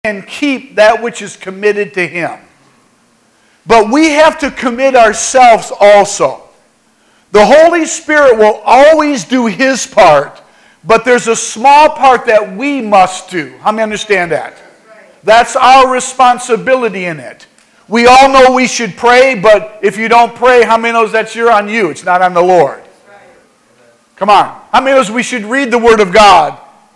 can keep that which is committed to him. But we have to commit ourselves also. The Holy Spirit will always do his part, but there's a small part that we must do. How many understand that? That's our responsibility in it. We all know we should pray, but if you don't pray, how many knows that's on you? It's not on the Lord. Come on. How many knows we should read the Word of God?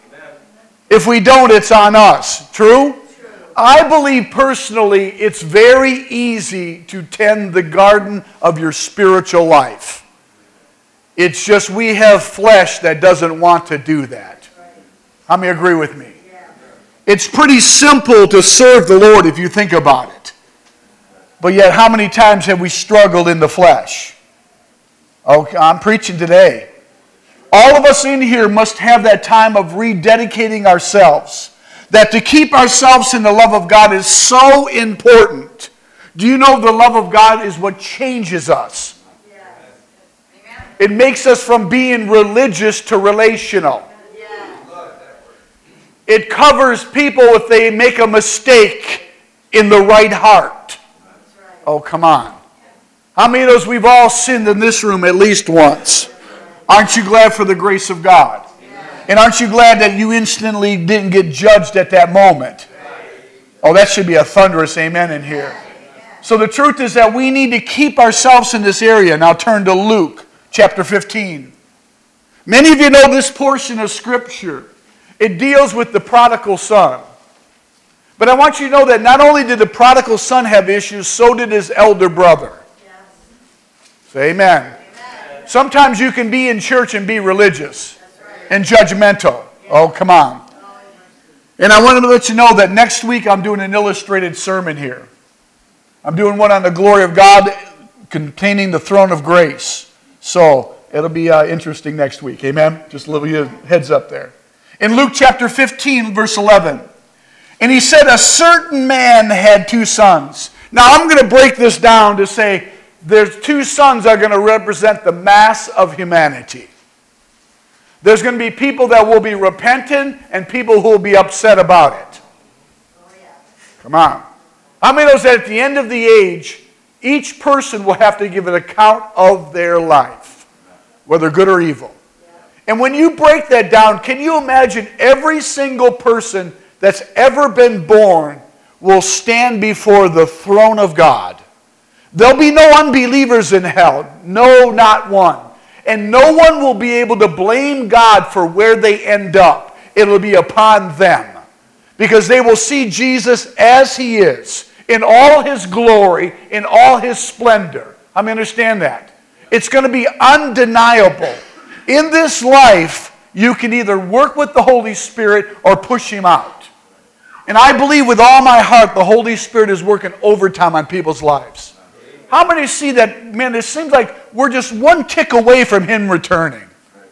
If we don't, it's on us. True? I believe personally it's very easy to tend the garden of your spiritual life. It's just we have flesh that doesn't want to do that. How many agree with me? It's pretty simple to serve the Lord if you think about it. But yet how many times have we struggled in the flesh? Okay, I'm preaching today. All of us in here must have that time of rededicating ourselves. That to keep ourselves in the love of God is so important. Do you know the love of God is what changes us? Yes. It makes us from being religious to relational. Yes. It covers people if they make a mistake in the right heart. Right. Oh, come on. How many of those we've all sinned in this room at least once? Aren't you glad for the grace of God? And aren't you glad that you instantly didn't get judged at that moment? Oh, that should be a thunderous amen in here. So the truth is that we need to keep ourselves in this area. Now turn to Luke chapter 15. Many of you know this portion of Scripture. It deals with the prodigal son. But I want you to know that not only did the prodigal son have issues, so did his elder brother. Say amen. Sometimes you can be in church and be religious and judgmental. Oh, come on. And I wanted to let you know that next week I'm doing an illustrated sermon here. I'm doing one on the glory of God containing the throne of grace. So it'll be interesting next week. Amen? Just a little heads up there. In Luke chapter 15, verse 11. And he said, a certain man had two sons. Now I'm going to break this down to say there's two sons that are going to represent the mass of humanity. There's going to be people that will be repentant and people who will be upset about it. Come on. How many knows that at the end of the age, each person will have to give an account of their life, whether good or evil? And when you break that down, can you imagine every single person that's ever been born will stand before the throne of God? There'll be no unbelievers in hell. No, not one. And no one will be able to blame God for where they end up. It'll be upon them. Because they will see Jesus as he is, in all his glory, in all his splendor. I mean, understand that. It's going to be undeniable. In this life, you can either work with the Holy Spirit or push him out. And I believe with all my heart the Holy Spirit is working overtime on people's lives. How many see that, man, it seems like we're just one tick away from him returning?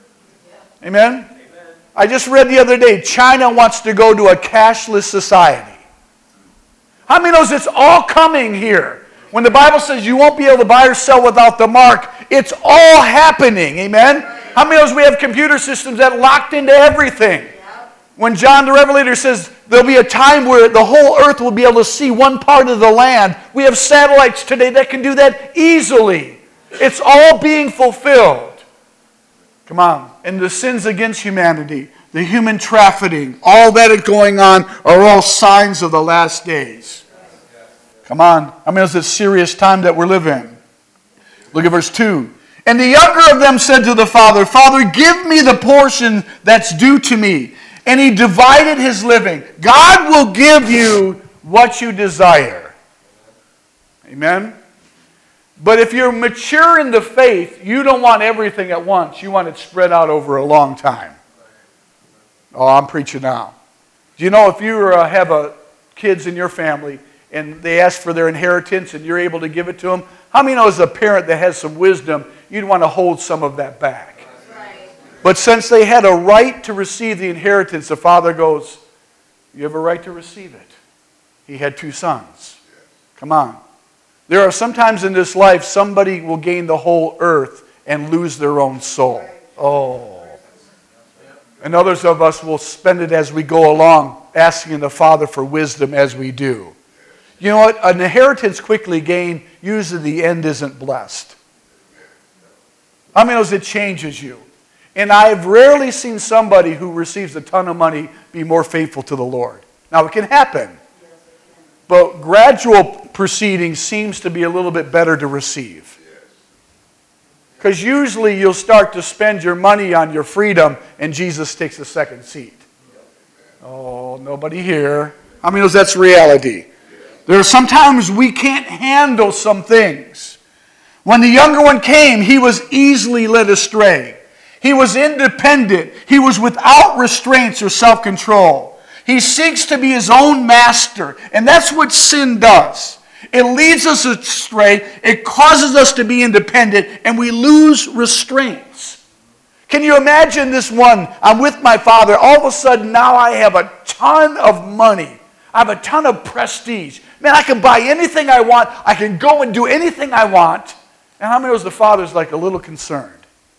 Amen? I just read the other day, China wants to go to a cashless society. How many knows it's all coming here? When the Bible says you won't be able to buy or sell without the mark, it's all happening. Amen? How many knows we have computer systems that locked into everything? When John the Revelator says there'll be a time where the whole earth will be able to see one part of the land, we have satellites today that can do that easily. It's all being fulfilled. Come on. And the sins against humanity, the human trafficking, all that is going on are all signs of the last days. Come on. I mean, it's a serious time that we're living. Look at verse 2. And the younger of them said to the father, Father, give me the portion that's due to me. And he divided his living. God will give you what you desire. Amen? But if you're mature in the faith, you don't want everything at once. You want it spread out over a long time. Oh, I'm preaching now. Do you know if you have kids in your family and they ask for their inheritance and you're able to give it to them, how many know as a parent that has some wisdom, you'd want to hold some of that back? But since they had a right to receive the inheritance, the father goes, you have a right to receive it. He had two sons. Come on. There are sometimes in this life, somebody will gain the whole earth and lose their own soul. Oh. And others of us will spend it as we go along. asking the Father for wisdom as we do. You know what? An inheritance quickly gained, usually the end isn't blessed. How many knows it changes you? And I've rarely seen somebody who receives a ton of money be more faithful to the Lord. Now, it can happen. But gradual proceeding seems to be a little bit better to receive. Because usually you'll start to spend your money on your freedom and Jesus takes a second seat. Oh, nobody here. How many knows that's reality? There are sometimes we can't handle some things. When the younger one came, he was easily led astray. He was independent. He was without restraints or self-control. He seeks to be his own master. And that's what sin does. It leads us astray. It causes us to be independent. And we lose restraints. Can you imagine this one? I'm with my father. All of a sudden now I have a ton of money. I have a ton of prestige. Man, I can buy anything I want. I can go and do anything I want. And how many knows the father's like a little concerned?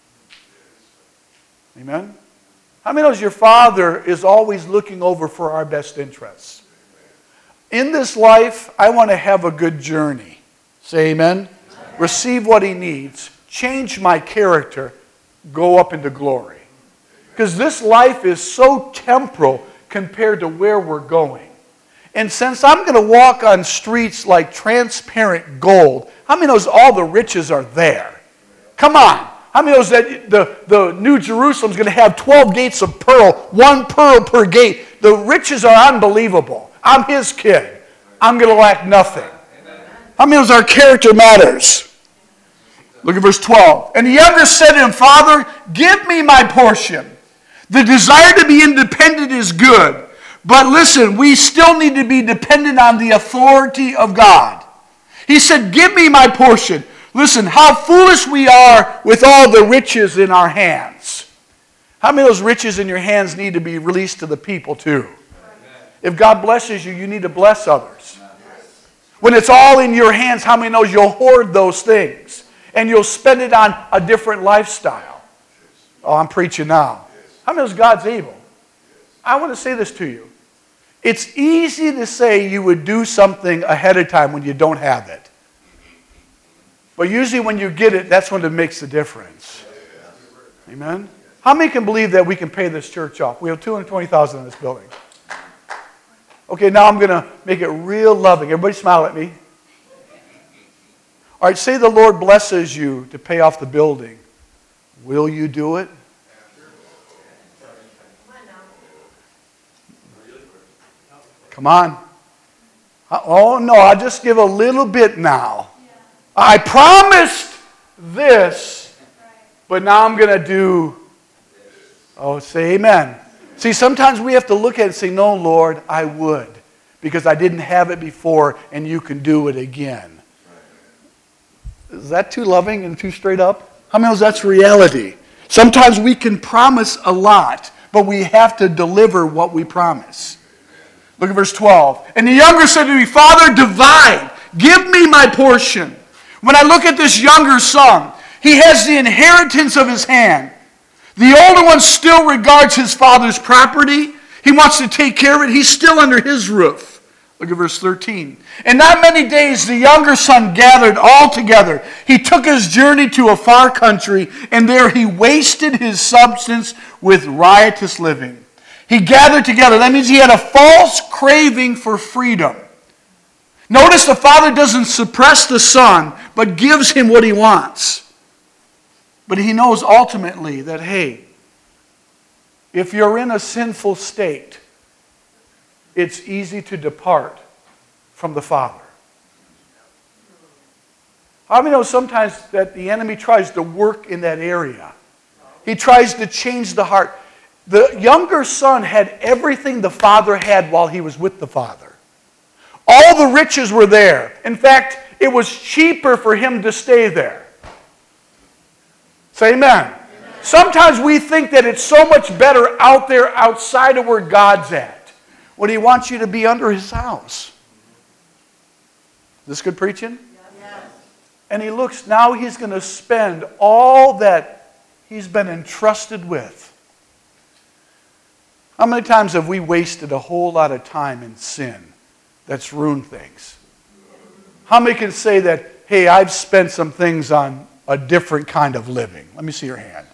Amen? How many knows your Father is always looking over for our best interests? In this life, I want to have a good journey. Say amen. Receive what He needs. Change my character. Go up into glory. Because this life is so temporal compared to where we're going. And since I'm going to walk on streets like transparent gold, how many knows all the riches are there? Come on. How many knows that the New Jerusalem's going to have 12 gates of pearl, 1 pearl per gate? The riches are unbelievable. I'm His kid. I'm going to lack nothing. How many knows our character matters? Look at verse 12. And the younger said to him, Father, give me my portion. The desire to be independent is good. But listen, we still need to be dependent on the authority of God. He said, give me my portion. Listen, how foolish we are with all the riches in our hands. How many of those riches in your hands need to be released to the people too? If God blesses you, you need to bless others. When it's all in your hands, how many knows you'll hoard those things? And you'll spend it on a different lifestyle. Oh, I'm preaching now. How many knows God's able? I want to say this to you. It's easy to say you would do something ahead of time when you don't have it. But usually when you get it, that's when it makes the difference. Amen? How many can believe that we can pay this church off? We have $220,000 in this building. Okay, now I'm going to make it real loving. Everybody smile at me. All right, say the Lord blesses you to pay off the building. Will you do it? Come on. Oh, no, I'll just give a little bit now. I promised this, but now I'm going to do. Oh, say amen. See, sometimes we have to look at it and say, no, Lord, I would. Because I didn't have it before, and you can do it again. Is that too loving and too straight up? How many knows that's reality? Sometimes we can promise a lot, but we have to deliver what we promise. Look at verse 12. And the younger said to me, Father, divide. Give me my portion. When I look at this younger son, he has the inheritance of his hand. The older one still regards his father's property. He wants to take care of it. He's still under his roof. Look at verse 13. And not many days the younger son gathered all together. He took his journey to a far country, and there he wasted his substance with riotous living. He gathered together. That means he had a false craving for freedom. Notice the father doesn't suppress the son, but gives him what he wants. But he knows ultimately that, hey, if you're in a sinful state, it's easy to depart from the Father. How many know sometimes that the enemy tries to work in that area? He tries to change the heart. The younger son had everything the father had while he was with the father. All the riches were there. In fact, it was cheaper for him to stay there. Say amen. Sometimes we think that it's so much better out there outside of where God's at. When He wants you to be under His house. This good preaching? Yes. And he looks, now he's going to spend all that he's been entrusted with. How many times have we wasted a whole lot of time in sin that's ruined things? How many can say that, hey, I've spent some things on a different kind of living? Let me see your hand.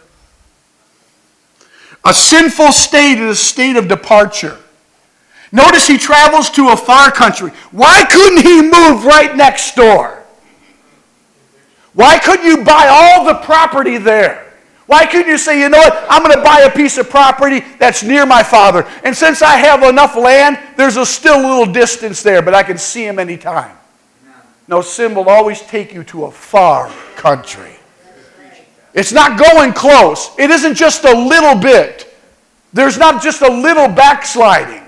A sinful state is a state of departure. Notice he travels to a far country. Why couldn't he move right next door? Why couldn't you buy all the property there? Why couldn't you say, you know what, I'm going to buy a piece of property that's near my father. And since I have enough land, there's still a little distance there, but I can see him anytime. No, sin will always take you to a far country. It's not going close. It isn't just a little bit. There's not just a little backsliding.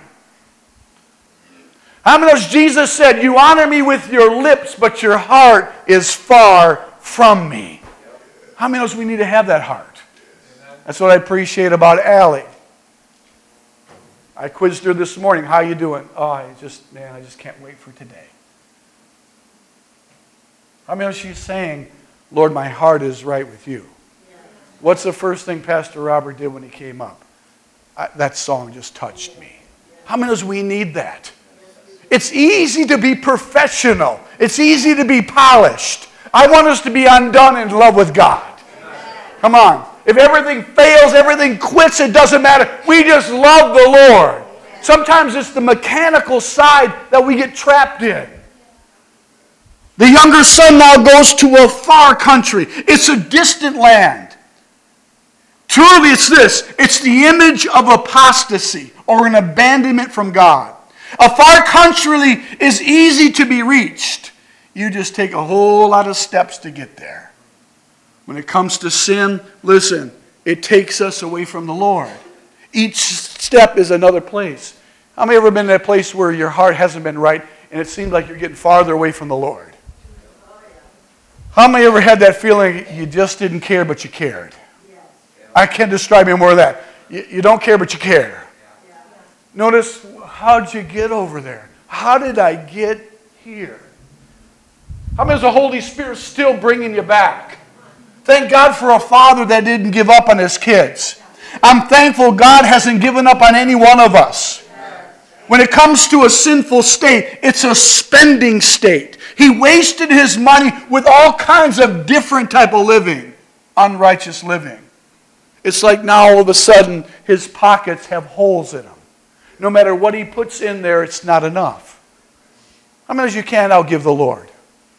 How many knows Jesus said, you honor me with your lips, but your heart is far from me? How many knows we need to have that heart? That's what I appreciate about Allie. I quizzed her this morning. How you doing? Oh, I just can't wait for today. How many knows she's saying, Lord, my heart is right with you? What's the first thing Pastor Robert did when he came up? That song just touched me. How many knows we need that? It's easy to be professional. It's easy to be polished. I want us to be undone in love with God. Come on. If everything fails, everything quits, it doesn't matter. We just love the Lord. Sometimes it's the mechanical side that we get trapped in. The younger son now goes to a far country. It's a distant land. Truly it's this. It's the image of apostasy or an abandonment from God. A far country is easy to be reached. You just take a whole lot of steps to get there. When it comes to sin, listen, it takes us away from the Lord. Each step is another place. How many ever been in that place where your heart hasn't been right and it seems like you're getting farther away from the Lord? How many ever had that feeling you just didn't care but you cared? I can't describe any more of that. You don't care but you care. Notice, how'd you get over there? How did I get here? How many is the Holy Spirit still bringing you back? Thank God for a father that didn't give up on his kids. I'm thankful God hasn't given up on any one of us. When it comes to a sinful state, it's a spending state. He wasted his money with all kinds of different type of living, unrighteous living. It's like now all of a sudden his pockets have holes in them. No matter what he puts in there, it's not enough. How many of you can't outgive the Lord?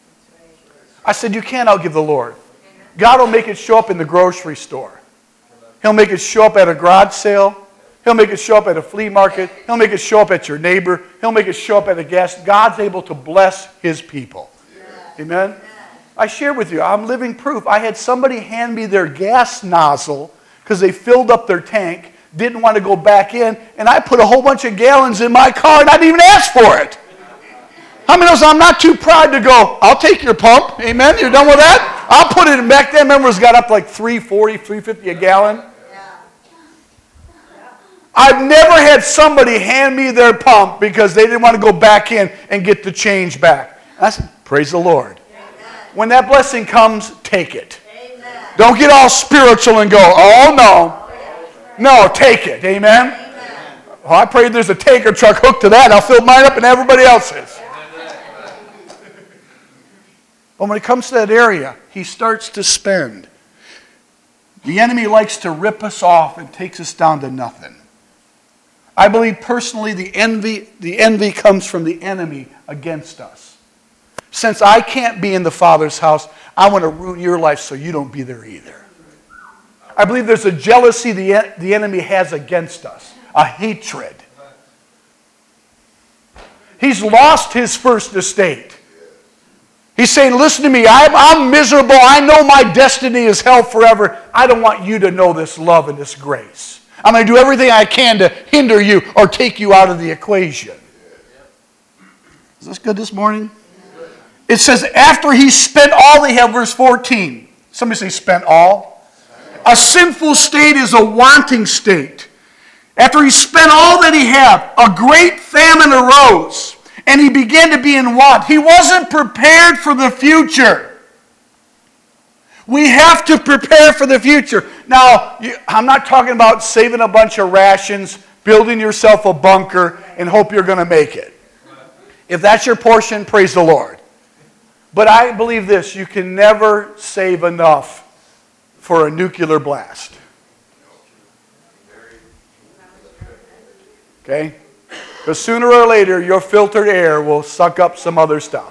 I said you can't outgive the Lord. God will make it show up in the grocery store. He'll make it show up at a garage sale. He'll make it show up at a flea market. He'll make it show up at your neighbor. He'll make it show up at a gas. God's able to bless his people. Amen? I shared with you, I'm living proof. I had somebody hand me their gas nozzle because they filled up their tank, didn't want to go back in, and I put a whole bunch of gallons in my car and I didn't even ask for it. How many knows I'm not too proud to go, I'll take your pump. Amen? You're done with that? I'll put it in. Back then, members got up like $3.40, $3.50 a gallon. I've never had somebody hand me their pump because they didn't want to go back in and get the change back. I said, praise the Lord. When that blessing comes, take it. Don't get all spiritual and go, oh no. No, take it. Amen? Well, I pray there's a tanker truck hooked to that. I'll fill mine up and everybody else's. But when it comes to that area, he starts to spend. The enemy likes to rip us off and takes us down to nothing. I believe personally the envy comes from the enemy against us. Since I can't be in the Father's house, I want to ruin your life so you don't be there either. I believe there's a jealousy the enemy has against us, a hatred. He's lost his first estate. He's saying, listen to me, I'm miserable. I know my destiny is hell forever. I don't want you to know this love and this grace. I'm going to do everything I can to hinder you or take you out of the equation. Is this good this morning? It says, after he spent all he had, verse 14. Somebody say, spent all. A sinful state is a wanting state. After he spent all that he had, a great famine arose, and he began to be in want. He wasn't prepared for the future. We have to prepare for the future. Now, I'm not talking about saving a bunch of rations, building yourself a bunker, and hope you're going to make it. If that's your portion, praise the Lord. But I believe this, you can never save enough for a nuclear blast. Okay? Because sooner or later, your filtered air will suck up some other stuff.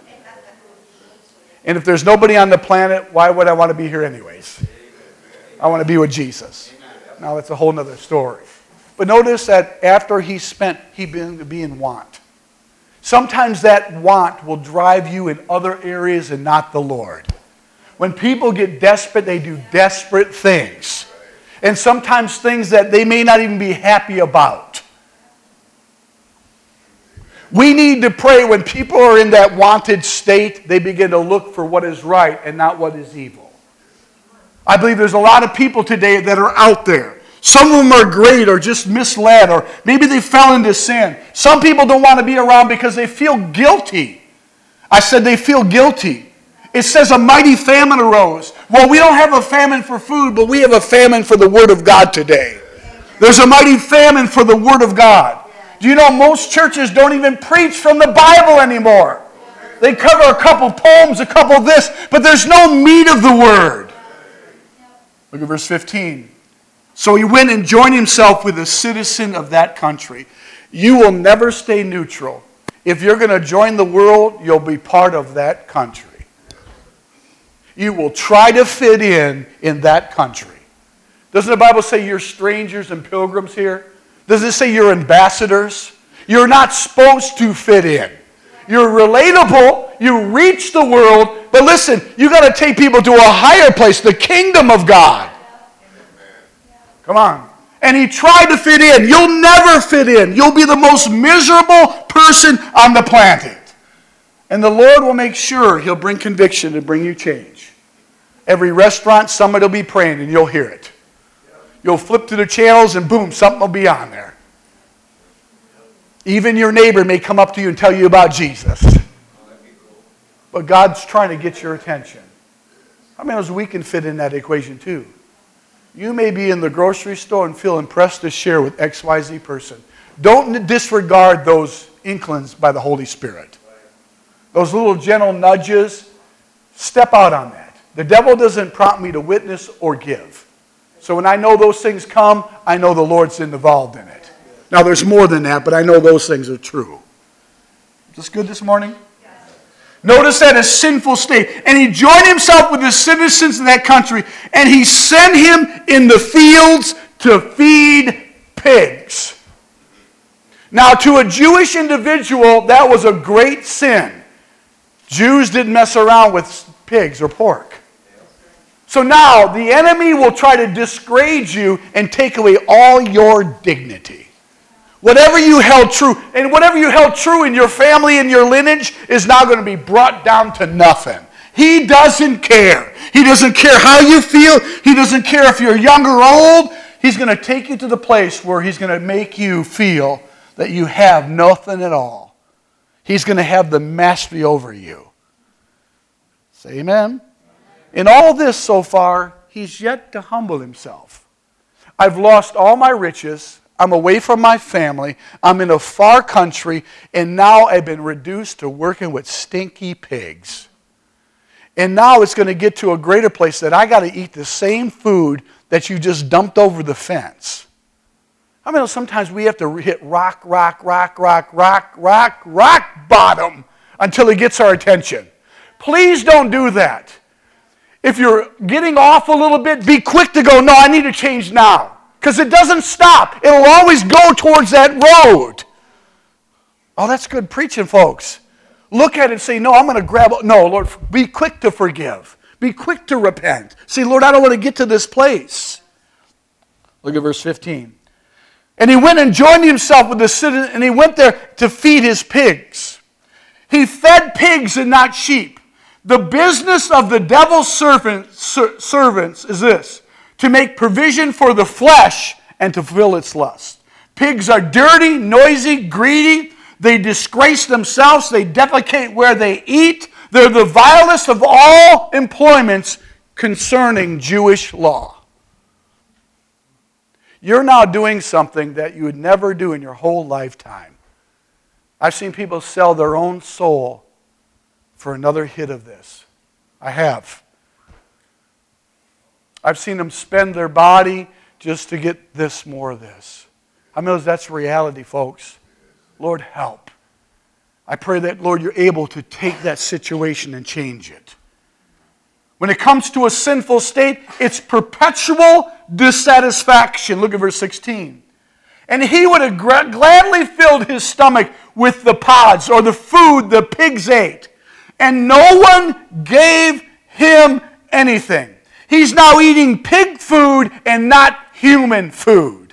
And if there's nobody on the planet, why would I want to be here anyways? I want to be with Jesus. Now, that's a whole other story. But notice that after he began to be in want. Sometimes that want will drive you in other areas and not the Lord. When people get desperate, they do desperate things. And sometimes things that they may not even be happy about. We need to pray when people are in that wanted state, they begin to look for what is right and not what is evil. I believe there's a lot of people today that are out there. Some of them are great or just misled, or maybe they fell into sin. Some people don't want to be around because they feel guilty. I said they feel guilty. It says a mighty famine arose. Well, we don't have a famine for food, but we have a famine for the Word of God today. There's a mighty famine for the Word of God. Do you know most churches don't even preach from the Bible anymore? They cover a couple poems, a couple of this, but there's no meat of the Word. Look at verse 15. So he went and joined himself with a citizen of that country. You will never stay neutral. If you're going to join the world, you'll be part of that country. You will try to fit in that country. Doesn't the Bible say you're strangers and pilgrims here? Does it say you're ambassadors? You're not supposed to fit in. You're relatable. You reach the world. But listen, you got to take people to a higher place, the kingdom of God. Come on. And he tried to fit in. You'll never fit in. You'll be the most miserable person on the planet. And the Lord will make sure he'll bring conviction and bring you change. Every restaurant, somebody will be praying and you'll hear it. You'll flip to the channels and boom, something will be on there. Even your neighbor may come up to you and tell you about Jesus. But God's trying to get your attention. How many knows we can fit in that equation too? You may be in the grocery store and feel impressed to share with XYZ person. Don't disregard those inklings by the Holy Spirit. Those little gentle nudges, step out on that. The devil doesn't prompt me to witness or give. So when I know those things come, I know the Lord's involved in it. Now there's more than that, but I know those things are true. Is this good this morning? Yes. Notice that a sinful state. And he joined himself with the citizens of that country, and he sent him in the fields to feed pigs. Now to a Jewish individual, that was a great sin. Jews didn't mess around with pigs or pork. So now the enemy will try to disgrade you and take away all your dignity. Whatever you held true, and whatever you held true in your family and your lineage is now going to be brought down to nothing. He doesn't care. He doesn't care how you feel. He doesn't care if you're young or old. He's going to take you to the place where he's going to make you feel that you have nothing at all. He's going to have the mastery over you. Say amen. In all this so far, he's yet to humble himself. I've lost all my riches. I'm away from my family. I'm in a far country. And now I've been reduced to working with stinky pigs. And now it's going to get to a greater place that I got to eat the same food that you just dumped over the fence. I mean, sometimes we have to hit rock bottom until it gets our attention. Please don't do that. If you're getting off a little bit, be quick to go, no, I need to change now. Because it doesn't stop. It'll always go towards that road. Oh, that's good preaching, folks. Look at it and say, no, I'm going to grab it. No, Lord, be quick to forgive. Be quick to repent. Say, Lord, I don't want to get to this place. Look at verse 15. And he went and joined himself with the citizen, and he went there to feed his pigs. He fed pigs and not sheep. The business of the devil's servants is this: to make provision for the flesh and to fulfill its lust. Pigs are dirty, noisy, greedy. They disgrace themselves. They defecate where they eat. They're the vilest of all employments concerning Jewish law. You're now doing something that you would never do in your whole lifetime. I've seen people sell their own soul for another hit of this. I have. I've seen them spend their body just to get this, more of this. I mean, that's reality, folks. Lord, help. I pray that, Lord, you're able to take that situation and change it. When it comes to a sinful state, it's perpetual dissatisfaction. Look at verse 16. And he would have gladly filled his stomach with the pods or the food the pigs ate, and no one gave him anything. He's now eating pig food and not human food.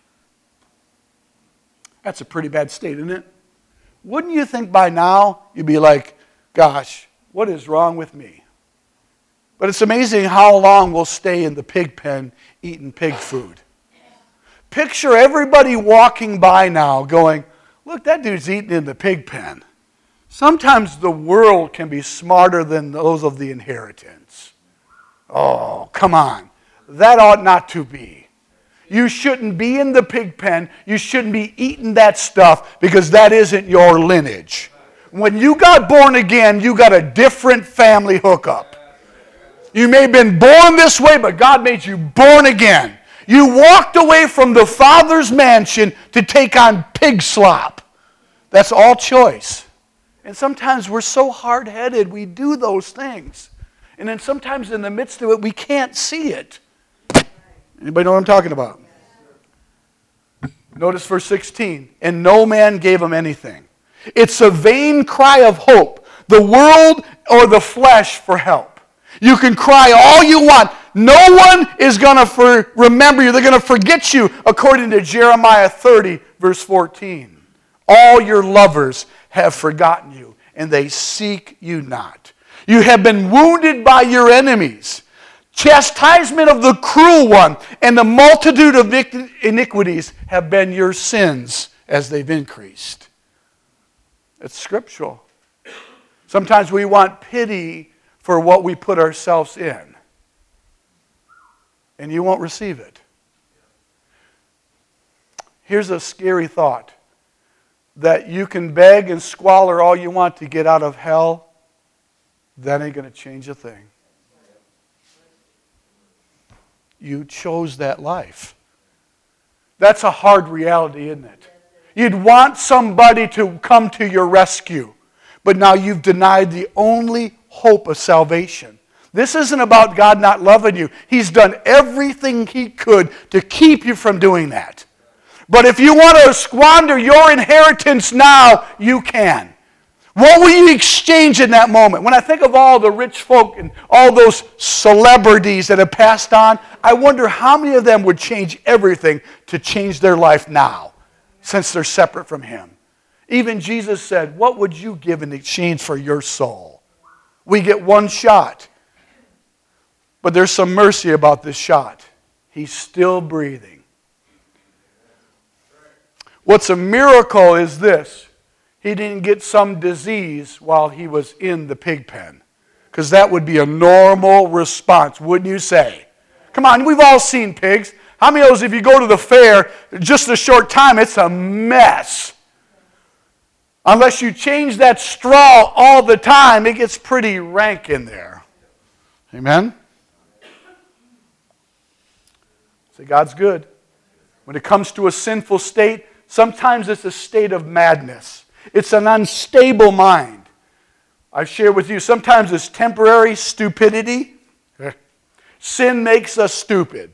That's a pretty bad state, isn't it? Wouldn't you think by now you'd be like, gosh, what is wrong with me? But it's amazing how long we'll stay in the pig pen eating pig food. Picture everybody walking by now going, look, that dude's eating in the pig pen. Sometimes the world can be smarter than those of the inheritance. Oh, come on. That ought not to be. You shouldn't be in the pig pen. You shouldn't be eating that stuff because that isn't your lineage. When you got born again, you got a different family hookup. You may have been born this way, but God made you born again. You walked away from the Father's mansion to take on pig slop. That's all choice. And sometimes we're so hard-headed, we do those things. And then sometimes in the midst of it, we can't see it. Anybody know what I'm talking about? Notice verse 16. And no man gave him anything. It's a vain cry of hope. The world or the flesh for help. You can cry all you want. No one is going to remember you. They're going to forget you, according to Jeremiah 30, verse 14. All your lovers have forgotten you, and they seek you not. You have been wounded by your enemies. Chastisement of the cruel one and the multitude of iniquities have been your sins as they've increased. It's scriptural. Sometimes we want pity for what we put ourselves in, and you won't receive it. Here's a scary thought, that you can beg and squalor all you want to get out of hell. That ain't going to change a thing. You chose that life. That's a hard reality, isn't it? You'd want somebody to come to your rescue, but now you've denied the only hope of salvation. This isn't about God not loving you. He's done everything He could to keep you from doing that. But if you want to squander your inheritance now, you can. What will you exchange in that moment? When I think of all the rich folk and all those celebrities that have passed on, I wonder how many of them would change everything to change their life now, since they're separate from Him. Even Jesus said, what would you give in exchange for your soul? We get one shot. But there's some mercy about this shot. He's still breathing. What's a miracle is this. He didn't get some disease while he was in the pig pen. Because that would be a normal response, wouldn't you say? Come on, we've all seen pigs. How many of those, if you go to the fair, just a short time, it's a mess. Unless you change that straw all the time, it gets pretty rank in there. Amen? Say, God's good. When it comes to a sinful state, sometimes it's a state of madness. It's an unstable mind. I've shared with you, sometimes it's temporary stupidity. Sin makes us stupid.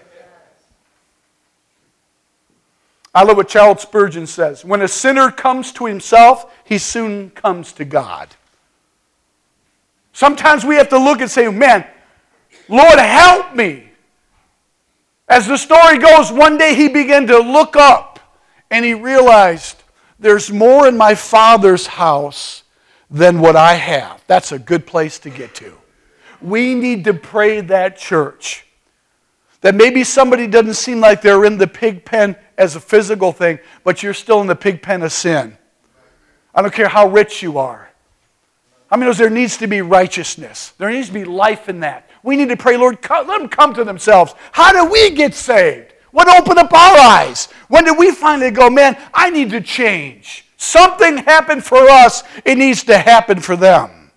I love what Charles Spurgeon says. When a sinner comes to himself, he soon comes to God. Sometimes we have to look and say, man, Lord, help me. As the story goes, one day he began to look up and he realized, there's more in my Father's house than what I have. That's a good place to get to. We need to pray that, church. That maybe somebody doesn't seem like they're in the pig pen as a physical thing, but you're still in the pig pen of sin. I don't care how rich you are. I mean, there needs to be righteousness. There needs to be life in that. We need to pray, Lord, let them come to themselves. How do we get saved? What opened up our eyes? When did we finally go, man, I need to change? Something happened for us. It needs to happen for them.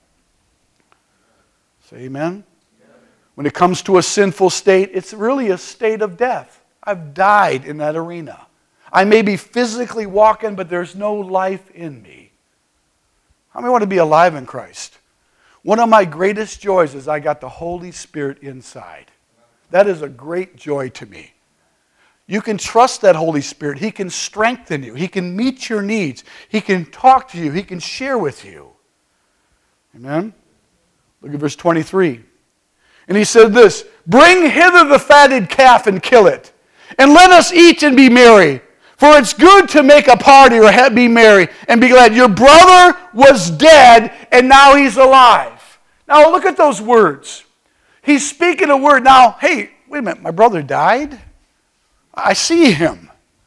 Say amen? When it comes to a sinful state, it's really a state of death. I've died in that arena. I may be physically walking, but there's no life in me. How many want to be alive in Christ? One of my greatest joys is I got the Holy Spirit inside. That is a great joy to me. You can trust that Holy Spirit. He can strengthen you. He can meet your needs. He can talk to you. He can share with you. Amen? Look at verse 23. And he said this, bring hither the fatted calf and kill it, and let us eat and be merry. For it's good to make a party or be merry and be glad. Your brother was dead and now he's alive. Now look at those words. He's speaking a word. Now, hey, wait a minute, my brother died? I see him.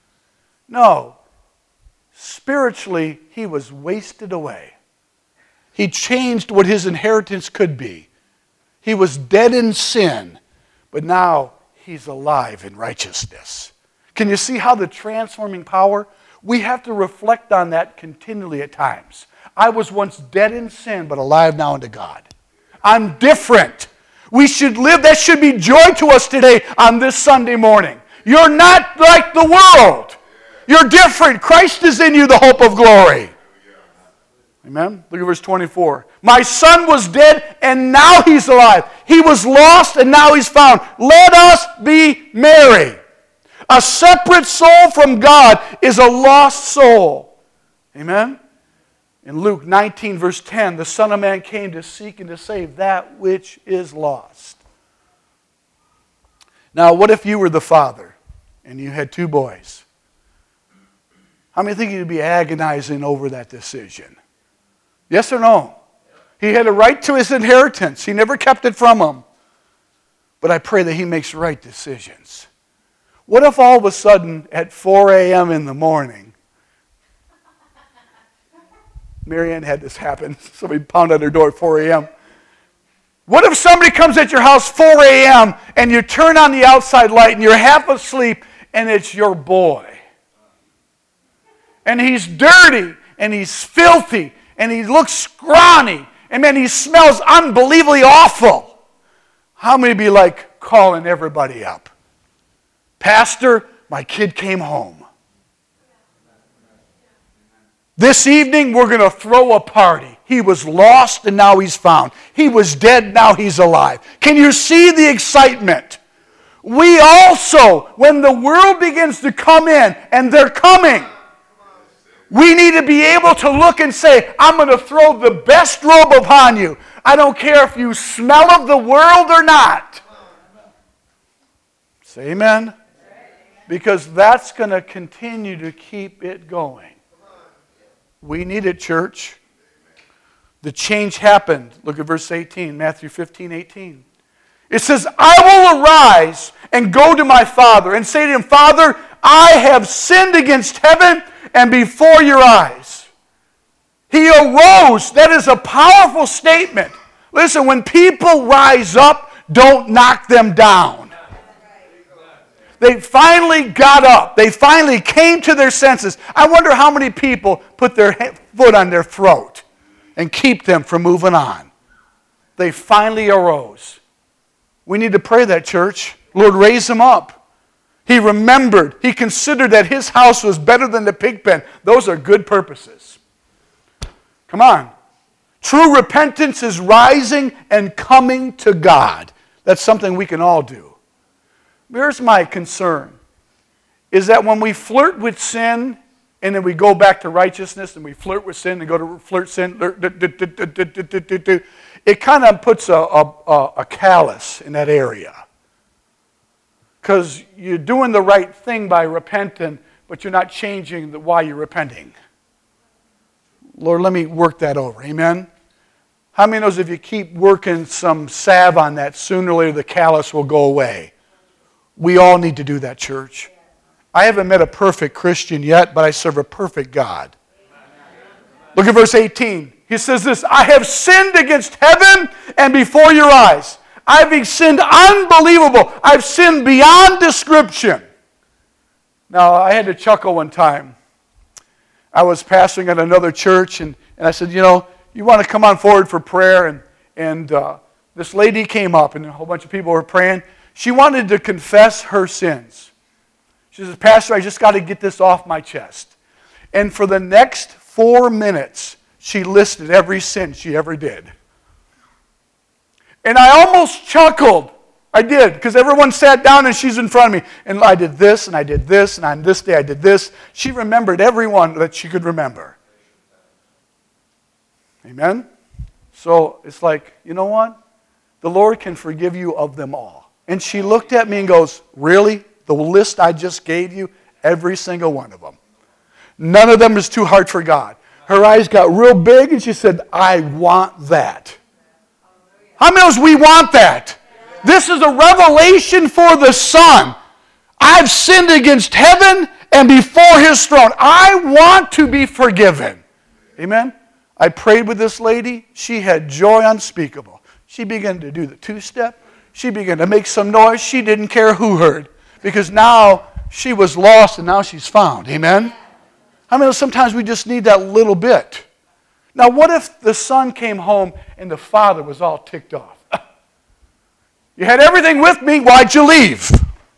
No. Spiritually, he was wasted away. He changed what his inheritance could be. He was dead in sin, but now he's alive in righteousness. Can you see how the transforming power? We have to reflect on that continually at times. I was once dead in sin, but alive now unto God. I'm different. We should live, that should be joy to us today on this Sunday morning. You're not like the world. You're different. Christ is in you, the hope of glory. Amen? Look at verse 24. My son was dead, and now he's alive. He was lost, and now he's found. Let us be merry. A separate soul from God is a lost soul. Amen? In Luke 19, verse 10, the Son of Man came to seek and to save that which is lost. Now, what if you were the father and you had two boys? How many think you'd be agonizing over that decision? Yes or no? He had a right to his inheritance. He never kept it from him. But I pray that he makes right decisions. What if all of a sudden at 4 a.m. in the morning, Marianne had this happen. Somebody pounded on her door at 4 a.m. What if somebody comes at your house 4 a.m. and you turn on the outside light and you're half asleep and it's your boy? And he's dirty and he's filthy and he looks scrawny and man, he smells unbelievably awful. How many be like calling everybody up? Pastor, my kid came home. This evening we're going to throw a party. He was lost and now he's found. He was dead, now he's alive. Can you see the excitement? We also, when the world begins to come in, and they're coming, we need to be able to look and say, I'm going to throw the best robe upon you. I don't care if you smell of the world or not. Say amen. Because that's going to continue to keep it going. We need it, church. The change happened. Look at verse 18, Matthew 15:18. It says, I will arise and go to my father and say to him, Father, I have sinned against heaven and before your eyes. He arose. That is a powerful statement. Listen, when people rise up, don't knock them down. They finally got up. They finally came to their senses. I wonder how many people put their foot on their throat and keep them from moving on. They finally arose. We need to pray that, church. Lord, raise them up. He remembered. He considered that his house was better than the pig pen. Those are good purposes. Come on. True repentance is rising and coming to God. That's something we can all do. Here's my concern, is that when we flirt with sin and then we go back to righteousness and we flirt with sin and go to flirt sin, it kind of puts a callus in that area. Because you're doing the right thing by repenting, but you're not changing why you're repenting. Lord, let me work that over. Amen? How many knows if you keep working some salve on that, sooner or later the callus will go away? We all need to do that, church. I haven't met a perfect Christian yet, but I serve a perfect God. Look at verse 18. He says this, I have sinned against heaven and before your eyes. I've sinned unbelievable. I've sinned beyond description. Now, I had to chuckle one time. I was pastoring at another church, and I said, you want to come on forward for prayer? And this lady came up, and a whole bunch of people were praying. She wanted to confess her sins. She says, Pastor, I just got to get this off my chest. And for the next 4 minutes, she listed every sin she ever did. And I almost chuckled. I did, because everyone sat down and she's in front of me. And I did this, and I did this, and on this day I did this. She remembered every one that she could remember. Amen? So it's like, you know what? The Lord can forgive you of them all. And she looked at me and goes, really? The list I just gave you? Every single one of them. None of them is too hard for God. Her eyes got real big and she said, I want that. How many of us we want that? This is a revelation for the Son. I've sinned against heaven and before His throne. I want to be forgiven. Amen? I prayed with this lady. She had joy unspeakable. She began to do the two-step. She began to make some noise. She didn't care who heard. Because now she was lost and now she's found. Amen? I mean, sometimes we just need that little bit. Now, what if the son came home and the father was all ticked off? You had everything with me, why'd you leave?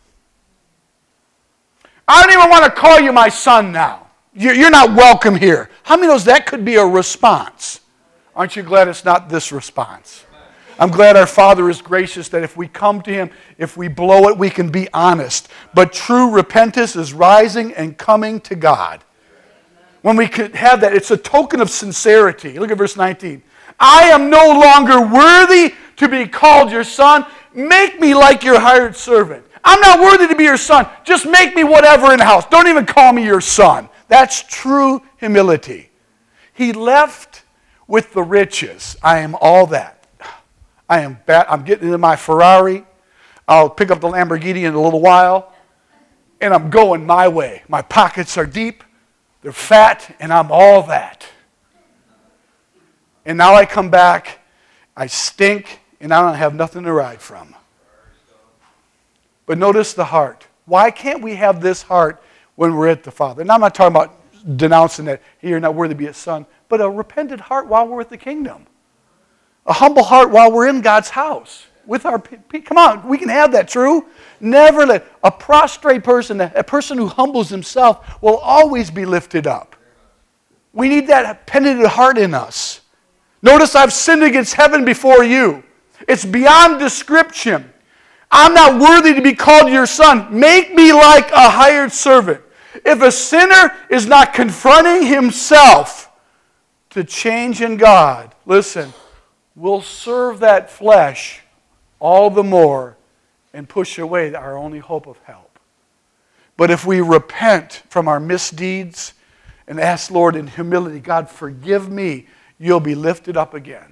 I don't even want to call you my son now. You're not welcome here. How many knows that could be a response? Aren't you glad it's not this response? I'm glad our Father is gracious that if we come to Him, if we blow it, we can be honest. But true repentance is rising and coming to God. When we could have that, it's a token of sincerity. Look at verse 19. I am no longer worthy to be called your son. Make me like your hired servant. I'm not worthy to be your son. Just make me whatever in the house. Don't even call me your son. That's true humility. He left with the riches. I am all that. I'm getting into my Ferrari. I'll pick up the Lamborghini in a little while. And I'm going my way. My pockets are deep. They're fat. And I'm all that. And now I come back. I stink. And I don't have nothing to ride from. But notice the heart. Why can't we have this heart when we're at the Father? And I'm not talking about denouncing that you're not worthy to be a son. But a repentant heart while we're at the kingdom. A humble heart while we're in God's house. With our, come on, we can have that, true? Never let a prostrate person, a person who humbles himself, will always be lifted up. We need that penitent heart in us. Notice I've sinned against heaven before you. It's beyond description. I'm not worthy to be called your son. Make me like a hired servant. If a sinner is not confronting himself to change in God, listen, we'll serve that flesh all the more and push away our only hope of help. But if we repent from our misdeeds and ask, Lord, in humility, God, forgive me, you'll be lifted up again.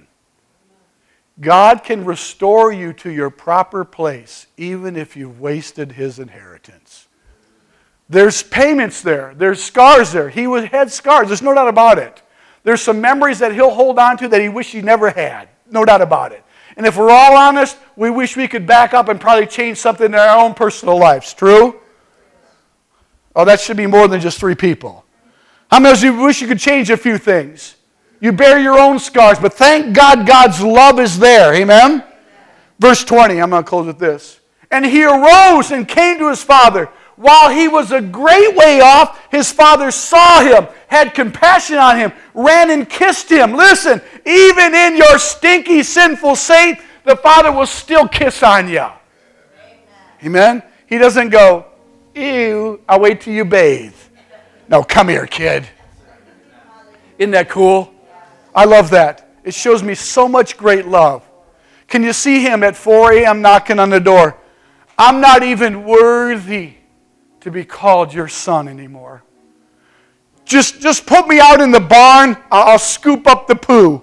God can restore you to your proper place even if you've wasted His inheritance. There's payments there. There's scars there. He had scars. There's no doubt about it. There's some memories that He'll hold on to that He wished He never had. No doubt about it. And if we're all honest, we wish we could back up and probably change something in our own personal lives. True? Oh, that should be more than just 3 people. How many of you wish you could change a few things? You bear your own scars, but thank God God's love is there. Amen? Verse 20, I'm going to close with this. And he arose and came to his father. While he was a great way off, his father saw him, had compassion on him, ran and kissed him. Listen, even in your stinky, sinful state, the Father will still kiss on you. Amen? He doesn't go, ew, I'll wait till you bathe. No, come here, kid. Isn't that cool? I love that. It shows me so much great love. Can you see him at 4 a.m. knocking on the door? I'm not even worthy to be called your son anymore. Just put me out in the barn. I'll scoop up the poo.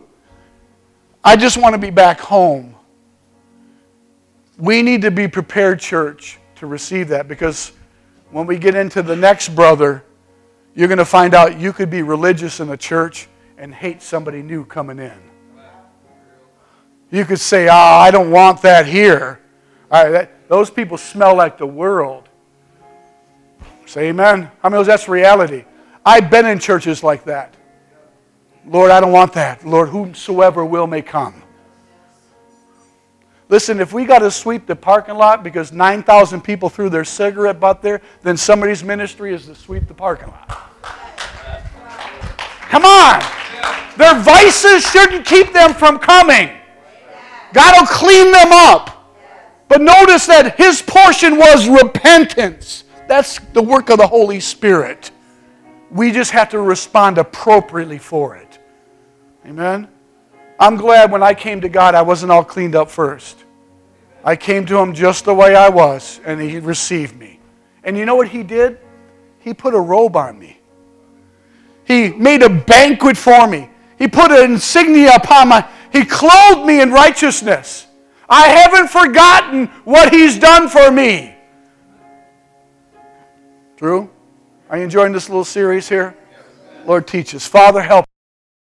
I just want to be back home. We need to be prepared, church, to receive that, because when we get into the next brother, you're going to find out you could be religious in the church and hate somebody new coming in. You could say, I don't want that here. All right, those people smell like the world. Say amen. How many knows that's reality? I've been in churches like that. Lord, I don't want that. Lord, whomsoever will may come. Listen, if we got to sweep the parking lot because 9,000 people threw their cigarette butt there, then somebody's ministry is to sweep the parking lot. Come on. Their vices shouldn't keep them from coming. God will clean them up. But notice that his portion was repentance. That's the work of the Holy Spirit. We just have to respond appropriately for it. Amen? I'm glad when I came to God, I wasn't all cleaned up first. I came to him just the way I was, and he received me. And you know what he did? He put a robe on me. He made a banquet for me. He put an insignia upon my... He clothed me in righteousness. I haven't forgotten what he's done for me. Drew, are you enjoying this little series here? Lord, teach us. Father, help